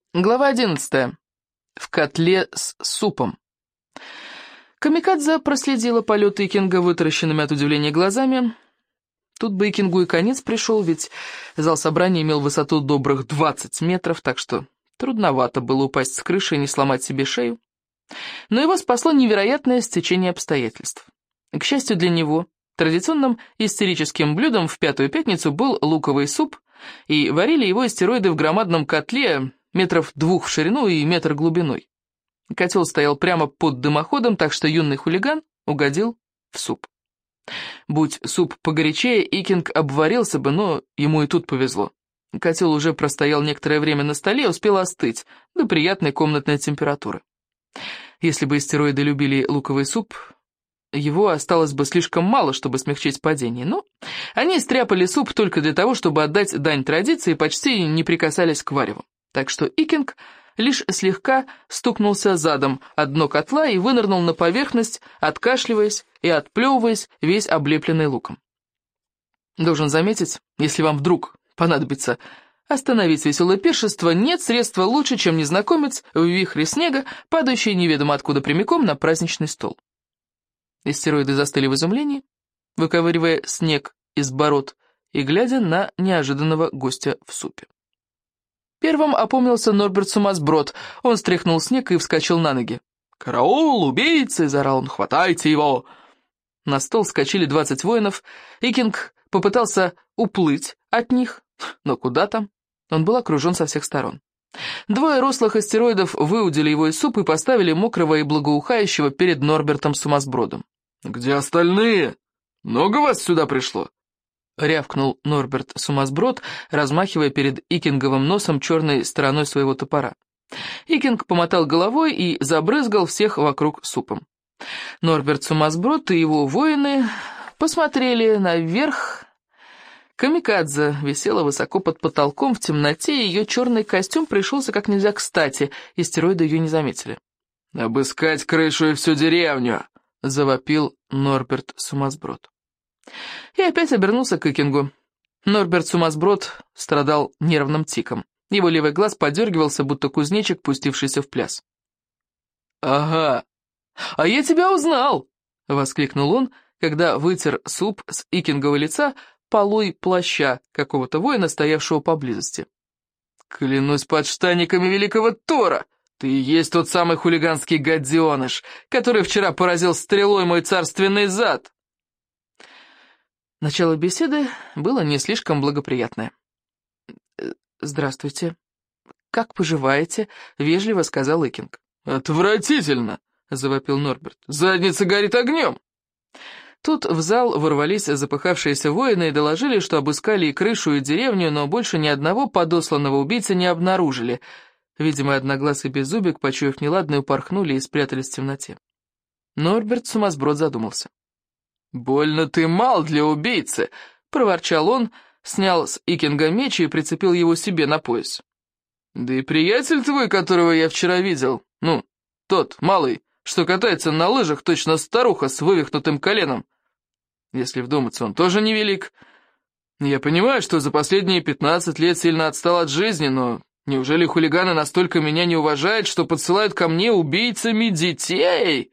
Глава 11. В котле с супом. Камикадзе проследила полет Икинга вытаращенными от удивления глазами. Тут бы Икингу и конец пришел, ведь зал собрания имел высоту добрых 20 метров, так что трудновато было упасть с крыши и не сломать себе шею. Но его спасло невероятное стечение обстоятельств. К счастью для него, традиционным истерическим блюдом в Пятую Пятницу был луковый суп, и варили его истероиды в громадном котле, метров 2 в ширину и метр глубиной. Котел стоял прямо под дымоходом, так что юный хулиган угодил в суп. Будь суп погорячее, Икинг обварился бы, но ему и тут повезло. Котел уже простоял некоторое время на столе, успел остыть до приятной комнатной температуры. Если бы истероиды любили луковый суп, его осталось бы слишком мало, чтобы смягчить падение, но они стряпали суп только для того, чтобы отдать дань традиции и почти не прикасались к вареву. Так что Икинг лишь слегка стукнулся задом о дно котла и вынырнул на поверхность, откашливаясь и отплевываясь, весь облепленный луком. Должен заметить, если вам вдруг понадобится остановить веселое пиршество, нет средства лучше, чем незнакомец в вихре снега, падающий неведомо откуда прямиком на праздничный стол. Истероиды застыли в изумлении, выковыривая снег из бород и глядя на неожиданного гостя в супе. Первым опомнился Норберт Сумасброд. Он стряхнул снег и вскочил на ноги. «Караул, убийцы!» — заорал он. «Хватайте его!» На стол вскочили 20 воинов. Икинг попытался уплыть от них, но куда там? Он был окружен со всех сторон. Двое рослых астероидов выудили его из супа и поставили мокрого и благоухающего перед Норбертом Сумасбродом. «Где остальные? Много вас сюда пришло?» — рявкнул Норберт Сумасброд, размахивая перед Икинговым носом черной стороной своего топора. Икинг помотал головой и забрызгал всех вокруг супом. Норберт Сумасброд и его воины посмотрели наверх. Камикадзе висела высоко под потолком в темноте, и ее черный костюм пришелся как нельзя кстати, и стероиды ее не заметили. «Обыскать крышу и всю деревню!» — завопил Норберт Сумасброд. И опять обернулся к Икингу. Норберт Сумасброд страдал нервным тиком. Его левый глаз подергивался, будто кузнечик, пустившийся в пляс. «Ага, а я тебя узнал!» — воскликнул он, когда вытер суп с Икингового лица полой плаща какого-то воина, стоявшего поблизости. «Клянусь подштанниками великого Тора! Ты и есть тот самый хулиганский гаденыш, который вчера поразил стрелой мой царственный зад!» Начало беседы было не слишком благоприятное. «Здравствуйте. Как поживаете?» — вежливо сказал Икинг. «Отвратительно!» — завопил Норберт. «Задница горит огнем!» Тут в зал ворвались запыхавшиеся воины и доложили, что обыскали и крышу, и деревню, но больше ни одного подосланного убийцы не обнаружили. Видимо, Одноглаз и Беззубик, почуяв неладное, упорхнули и спрятались в темноте. Норберт Сумасброд задумался. «Больно ты мал для убийцы!» — проворчал он, снял с Икинга меч и прицепил его себе на пояс. «Да и приятель твой, которого я вчера видел, тот, малый, что катается на лыжах, точно старуха с вывихнутым коленом. Если вдуматься, он тоже невелик. Я понимаю, что за последние 15 лет сильно отстал от жизни, но неужели хулиганы настолько меня не уважают, что подсылают ко мне убийцами детей?»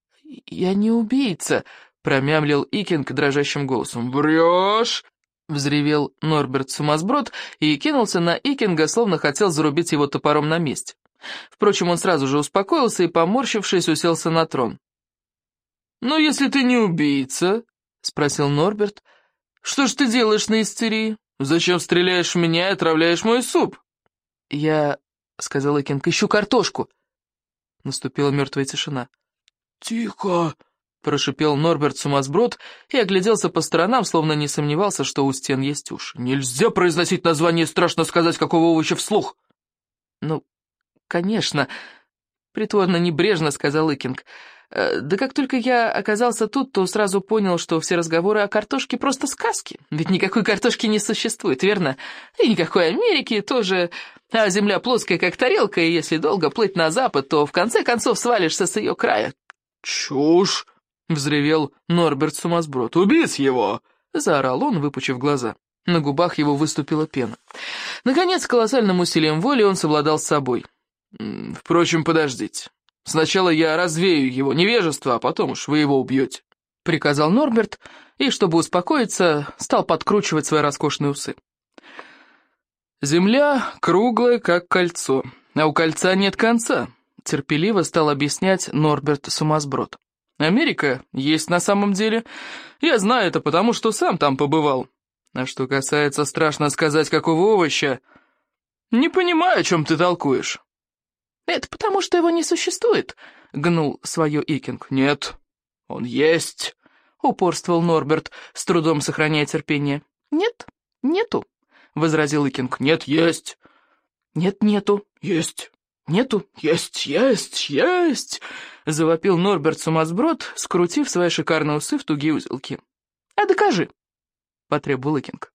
«Я не убийца», — промямлил Икинг дрожащим голосом. «Врешь!» — взревел Норберт Сумасброд и кинулся на Икинга, словно хотел зарубить его топором на месте. Впрочем, он сразу же успокоился и, поморщившись, уселся на трон. «Ну, если ты не убийца, — спросил Норберт, — что ж ты делаешь на истерии? Зачем стреляешь в меня и отравляешь мой суп?» «Я, — сказал Икинг, — ищу картошку». Наступила мертвая тишина. «Тихо! — прошипел Норберт Сумасброд и огляделся по сторонам, словно не сомневался, что у стен есть уши. «Нельзя произносить название, страшно сказать, какого овоща вслух!» «Ну, конечно, — притворно небрежно сказал Икинг. Да как только я оказался тут, то сразу понял, что все разговоры о картошке просто сказки. Ведь никакой картошки не существует, верно? И никакой Америки тоже. А земля плоская, как тарелка, и если долго плыть на запад, то в конце концов свалишься с ее края». «Чушь!» — взревел Норберт Сумасброд. «Убить его!» — заорал он, выпучив глаза. На губах его выступила пена. Наконец, колоссальным усилием воли он совладал с собой. «Впрочем, подождите. Сначала я развею его невежество, а потом уж вы его убьете», — приказал Норберт, и, чтобы успокоиться, стал подкручивать свои роскошные усы. «Земля круглая, как кольцо, а у кольца нет конца», — терпеливо стал объяснять Норберт Сумасброд. «Америка есть на самом деле. Я знаю это, потому что сам там побывал. А что касается, страшно сказать, какого овоща, не понимаю, о чем ты толкуешь». «Это потому, что его не существует», — гнул свое Икинг. «Нет, он есть», — упорствовал Норберт, с трудом сохраняя терпение. «Нет, нету», — возразил Икинг. «Нет, есть». «Нет, нету». «Есть». «Нету». «Есть», — завопил Норберт Сумасброд, скрутив свои шикарные усы в тугие узелки. «А докажи», — потребовал Икинг.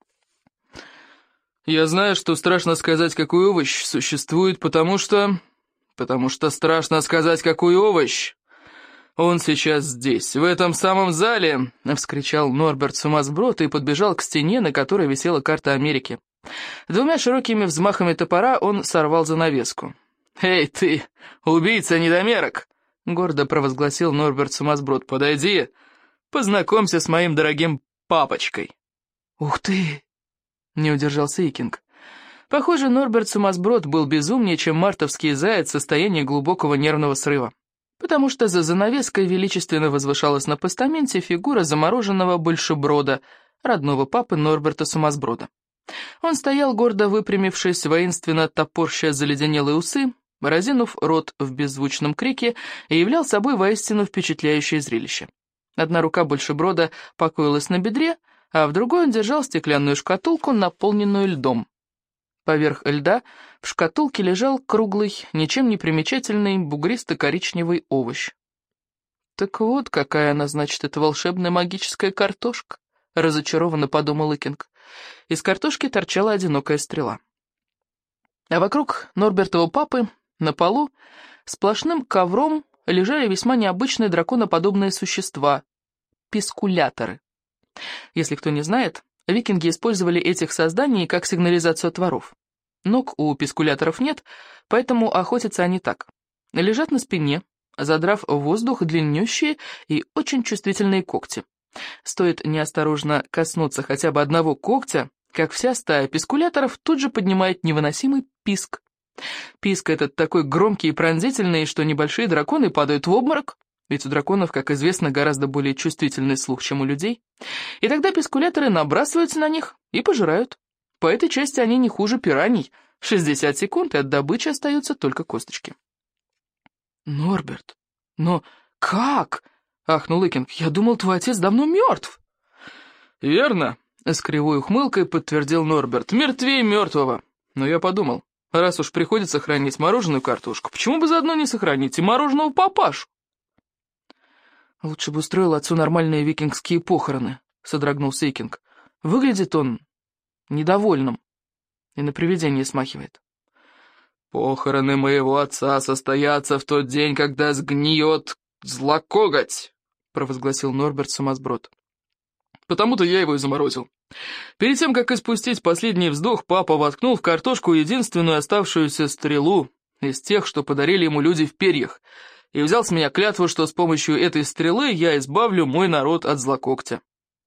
«Я знаю, что страшно сказать, какой овощ существует, потому что страшно сказать, какой овощ. Он сейчас здесь, в этом самом зале», — вскричал Норберт Сумасброд и подбежал к стене, на которой висела карта Америки. Двумя широкими взмахами топора он сорвал занавеску. «Эй, ты, убийца-недомерок!» — гордо провозгласил Норберт Сумасброд. «Подойди, познакомься с моим дорогим папочкой». «Ух ты!» — не удержался Икинг. Похоже, Норберт Сумасброд был безумнее, чем мартовский заяц в состоянии глубокого нервного срыва, потому что за занавеской величественно возвышалась на постаменте фигура замороженного большеброда, родного папы Норберта Сумасброда. Он стоял, гордо выпрямившись, воинственно топорща заледенелые усы, разинув рот в беззвучном крике, и являл собой воистину впечатляющее зрелище. Одна рука большеброда покоилась на бедре, а в другой он держал стеклянную шкатулку, наполненную льдом. Поверх льда в шкатулке лежал круглый, ничем не примечательный, бугристо-коричневый овощ. «Так вот, какая она, значит, эта волшебная магическая картошка», — разочарованно подумал Икинг. Из картошки торчала одинокая стрела. А вокруг Норбертова папы, на полу, сплошным ковром лежали весьма необычные драконоподобные существа — пискуляторы. Если кто не знает, викинги использовали этих созданий как сигнализацию от воров. Ног у пискуляторов нет, поэтому охотятся они так. Лежат на спине, задрав в воздух длиннющие и очень чувствительные когти. Стоит неосторожно коснуться хотя бы одного когтя, как вся стая пискуляторов тут же поднимает невыносимый писк. Писк этот такой громкий и пронзительный, что небольшие драконы падают в обморок, ведь у драконов, как известно, гораздо более чувствительный слух, чем у людей. И тогда пискуляторы набрасываются на них и пожирают. По этой части они не хуже пираний. 60 секунд, и от добычи остаются только косточки. «Норберт, но как?» — ахнул Икинг. «Я думал, твой отец давно мертв». «Верно», — с кривой ухмылкой подтвердил Норберт. «Мертвее мертвого. Но я подумал, раз уж приходится хранить мороженую картошку, почему бы заодно не сохранить и мороженого папашу?» «Лучше бы устроил отцу нормальные викингские похороны», — содрогнулся Икинг. «Выглядит он недовольным и на привидение смахивает». «Похороны моего отца состоятся в тот день, когда сгниет злокоготь», — провозгласил Норберт Сумасброд. «Потому-то я его и заморозил. Перед тем, как испустить последний вздох, папа воткнул в картошку единственную оставшуюся стрелу из тех, что подарили ему люди в перьях, и взял с меня клятву, что с помощью этой стрелы я избавлю мой народ от злокогтя».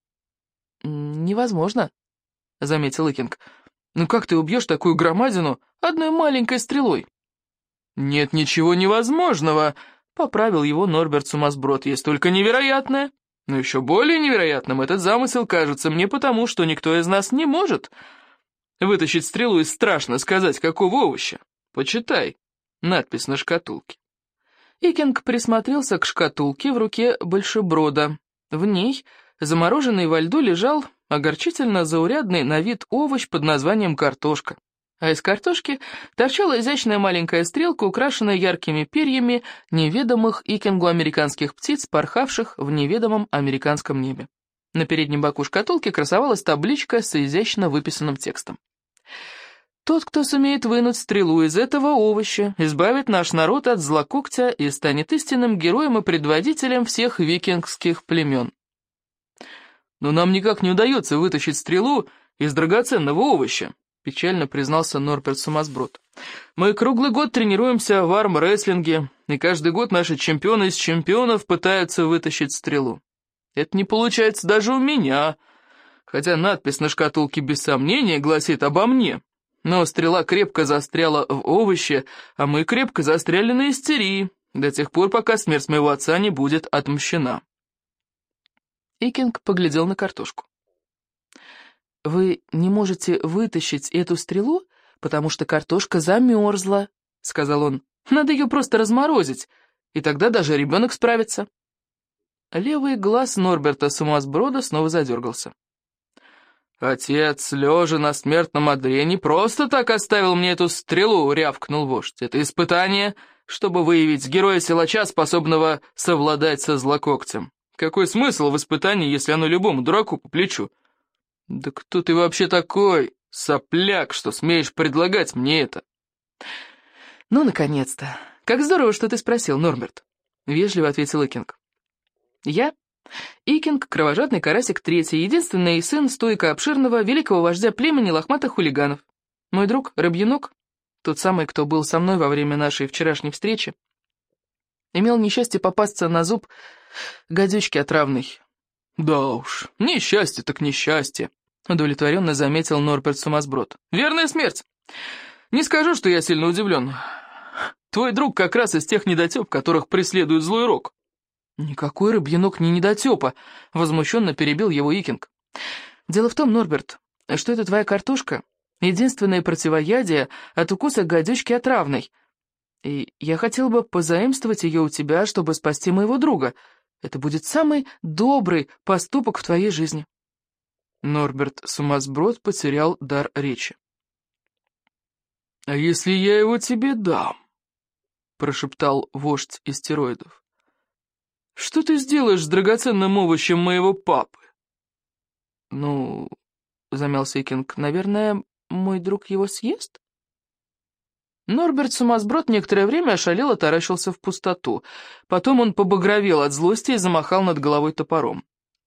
«Невозможно», — заметил Икинг. «Ну как ты убьешь такую громадину одной маленькой стрелой?» «Нет ничего невозможного», — поправил его Норберт Сумасброд. «Есть только невероятное. Но еще более невероятным этот замысел кажется мне потому, что никто из нас не может вытащить стрелу из страшно сказать какого овоща. Почитай надпись на шкатулке». Икинг присмотрелся к шкатулке в руке большеброда. В ней, замороженный во льду, лежал огорчительно заурядный на вид овощ под названием картошка. А из картошки торчала изящная маленькая стрелка, украшенная яркими перьями неведомых Икингу американских птиц, порхавших в неведомом американском небе. На переднем боку шкатулки красовалась табличка с изящно выписанным текстом. «Тот, кто сумеет вынуть стрелу из этого овоща, избавит наш народ от злокогтя и станет истинным героем и предводителем всех викингских племен». «Но нам никак не удается вытащить стрелу из драгоценного овоща», — печально признался Норберт Сумасброд. «Мы круглый год тренируемся в армрестлинге, и каждый год наши чемпионы из чемпионов пытаются вытащить стрелу. Это не получается даже у меня, хотя надпись на шкатулке без сомнения гласит обо мне. Но стрела крепко застряла в овоще, а мы крепко застряли на истерии, до тех пор, пока смерть моего отца не будет отмщена». Икинг поглядел на картошку. «Вы не можете вытащить эту стрелу, потому что картошка замерзла», — сказал он. «Надо ее просто разморозить, и тогда даже ребенок справится». Левый глаз Норберта Сумасброда снова задергался. «Отец, лежа на смертном одре, не просто так оставил мне эту стрелу», — рявкнул вождь. «Это испытание, чтобы выявить героя-силача, способного совладать со злококтем. Какой смысл в испытании, если оно любому дураку по плечу? Да кто ты вообще такой, сопляк, что смеешь предлагать мне это?» «Ну, наконец-то! Как здорово, что ты спросил, Норберт!» — вежливо ответил Икинг. «Я Икинг, кровожадный карасик третий, единственный сын стойка обширного великого вождя племени лохматых хулиганов. Мой друг Рыбьянок, тот самый, кто был со мной во время нашей вчерашней встречи, имел несчастье попасться на зуб гадючки отравной». «Да уж, несчастье так несчастье», — удовлетворенно заметил Норберт Сумасброд. «Верная смерть. Не скажу, что я сильно удивлен. Твой друг как раз из тех недотеп, которых преследует злой рок». «Никакой Рыбьянок не недотепа», — возмущенно перебил его Икинг. «Дело в том, Норберт, что это твоя картошка — единственное противоядие от укуса гадючки отравной. И я хотел бы позаимствовать ее у тебя, чтобы спасти моего друга. Это будет самый добрый поступок в твоей жизни». Норберт Сумасброд потерял дар речи. «А если я его тебе дам?» — прошептал вождь истероидов. «Что ты сделаешь с драгоценным овощем моего папы?» «Ну, — замялся Икинг, — наверное, мой друг его съест?» Норберт Сумасброд некоторое время ошалело таращился в пустоту. Потом он побагровел от злости и замахал над головой топором.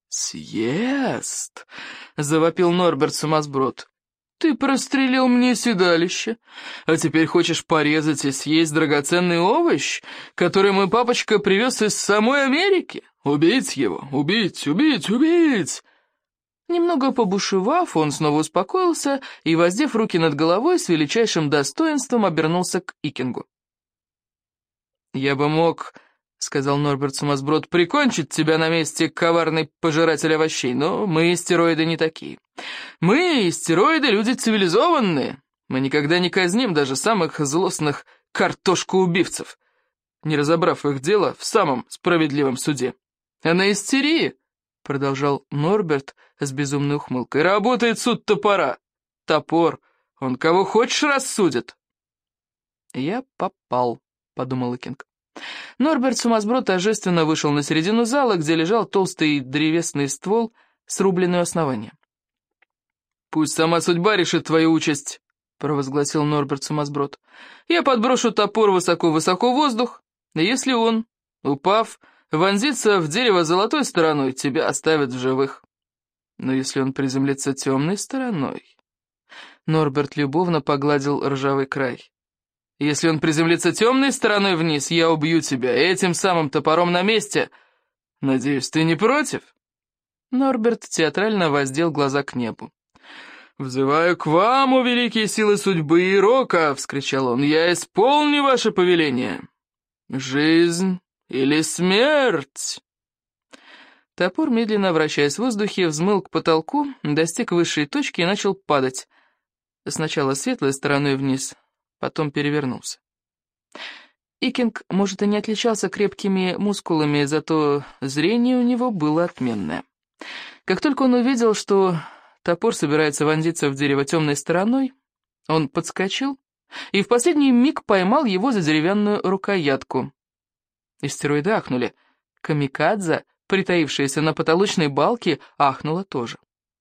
«Съест!» — завопил Норберт Сумасброд. «Ты прострелил мне седалище, а теперь хочешь порезать и съесть драгоценный овощ, который мой папочка привез из самой Америки? Убить его! Убить! Убить! Убить!» Немного побушевав, он снова успокоился и, воздев руки над головой, с величайшим достоинством обернулся к Икингу. «Я бы мог, — сказал Норберт Сумасброд, — прикончить тебя на месте, коварный пожиратель овощей, но мы, стероиды, не такие. Мы, стероиды, люди цивилизованные. Мы никогда не казним даже самых злостных картошкоубивцев, не разобрав их дело в самом справедливом суде. А на истерии, — продолжал Норберт с безумной ухмылкой, — работает суд топора. Топор, он кого хочешь рассудит». «Я попал», — подумал Икинг. Норберт Сумасброд торжественно вышел на середину зала, где лежал толстый древесный ствол, срубленный у основания. «Пусть сама судьба решит твою участь», — провозгласил Норберт Сумасброд. «Я подброшу топор высоко-высоко в воздух, и если он, упав, вонзится в дерево золотой стороной, тебя оставят в живых. Но если он приземлится темной стороной...» Норберт любовно погладил ржавый край. «Если он приземлится темной стороной вниз, я убью тебя этим самым топором на месте. Надеюсь, ты не против?» Норберт театрально воздел глаза к небу. «Взываю к вам, о великие силы судьбы и рока!» — вскричал он. «Я исполню ваше повеление. Жизнь или смерть?» Топор, медленно вращаясь в воздухе, взмыл к потолку, достиг высшей точки и начал падать. Сначала светлой стороной вниз, потом перевернулся. Икинг, может, и не отличался крепкими мускулами, зато зрение у него было отменное. Как только он увидел, что топор собирается вонзиться в дерево темной стороной, он подскочил и в последний миг поймал его за деревянную рукоятку. Истероиды ахнули. Камикадзе, притаившаяся на потолочной балке, ахнула тоже.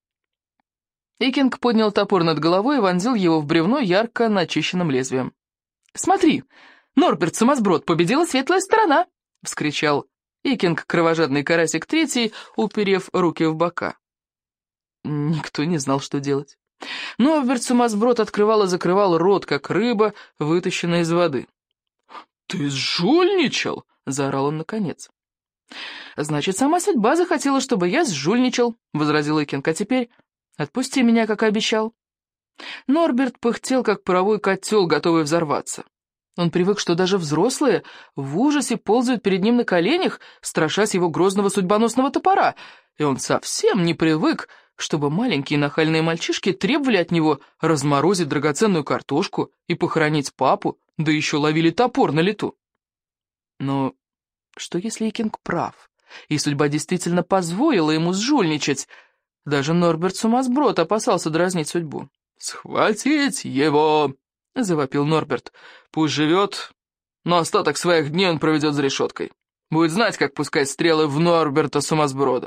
Икинг поднял топор над головой и вонзил его в бревно ярко начищенным лезвием. «Смотри, Норберт Сумасброд, победила светлая сторона!» — вскричал Икинг, кровожадный карасик третий, уперев руки в бока. Никто не знал, что делать. Норберт Сумасброд открывал и закрывал рот, как рыба, вытащенная из воды. «Ты сжульничал!» — заорал он наконец. «Значит, сама судьба захотела, чтобы я сжульничал», — возразил Икинг. «А теперь отпусти меня, как и обещал». Норберт пыхтел, как паровой котел, готовый взорваться. Он привык, что даже взрослые в ужасе ползают перед ним на коленях, страшась его грозного судьбоносного топора, и он совсем не привык, чтобы маленькие нахальные мальчишки требовали от него разморозить драгоценную картошку и похоронить папу, да еще ловили топор на лету. Но что если Икинг прав, и судьба действительно позволила ему сжульничать? Даже Норберт Сумасброд опасался дразнить судьбу. «Схватить его!» — завопил Норберт. «Пусть живет, но остаток своих дней он проведет за решеткой. Будет знать, как пускать стрелы в Норберта Сумасброда».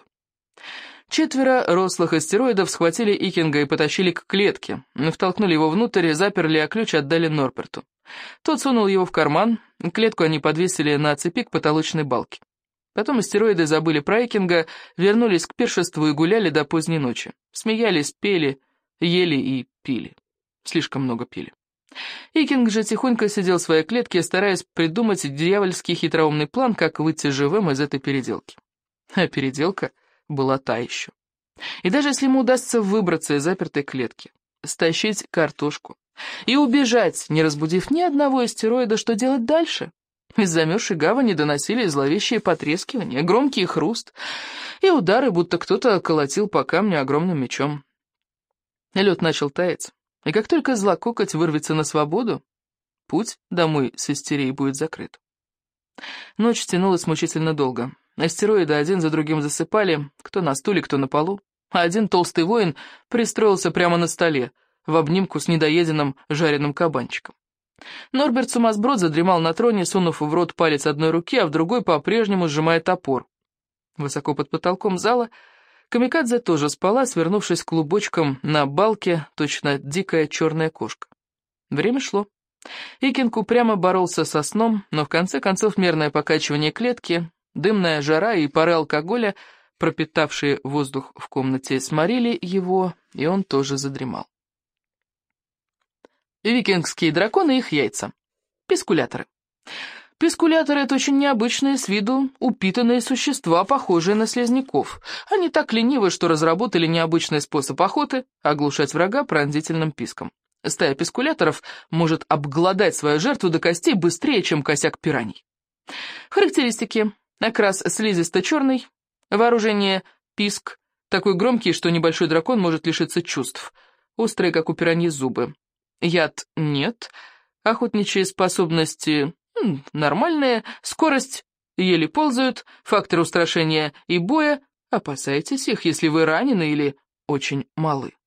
4 рослых астероидов схватили Икинга и потащили к клетке, втолкнули его внутрь, заперли, а ключ отдали Норберту. Тот сунул его в карман, клетку они подвесили на цепи к потолочной балке. Потом астероиды забыли про Икинга, вернулись к пиршеству и гуляли до поздней ночи. Смеялись, пели, ели и пили. Слишком много пили. Икинг же тихонько сидел в своей клетке, стараясь придумать дьявольский хитроумный план, как выйти живым из этой переделки. А переделка была та еще. И даже если ему удастся выбраться из запертой клетки, стащить картошку и убежать, не разбудив ни одного астероида, что делать дальше? Из замерзшей гавани доносились зловещие потрескивания, громкий хруст и удары, будто кто-то колотил по камню огромным мечом. Лед начал таять, и как только злококоть вырвется на свободу, путь домой с истерией будет закрыт. Ночь тянулась мучительно долго. Астероиды один за другим засыпали, кто на стуле, кто на полу, а один толстый воин пристроился прямо на столе, в обнимку с недоеденным жареным кабанчиком. Норберт Сумасброд задремал на троне, сунув в рот палец одной руки, а в другой по-прежнему сжимая топор. Высоко под потолком зала Камикадзе тоже спала, свернувшись клубочком на балке, точно дикая черная кошка. Время шло. Икинг упрямо боролся со сном, но в конце концов мерное покачивание клетки, дымная жара и пары алкоголя, пропитавшие воздух в комнате, сморили его, и он тоже задремал. Викингские драконы и их яйца. Пискуляторы. Пискуляторы — это очень необычные с виду упитанные существа, похожие на слизняков. Они так ленивы, что разработали необычный способ охоты — оглушать врага пронзительным писком. Стая пискуляторов может обглодать свою жертву до костей быстрее, чем косяк пираний. Характеристики. Окрас слизисто-черный. Вооружение — писк. Такой громкий, что небольшой дракон может лишиться чувств. Острые, как у пираньи, зубы. Яд — нет. Охотничьи способности — нормальные. Скорость — еле ползают. Факторы устрашения и боя — опасайтесь их, если вы ранены или очень малы.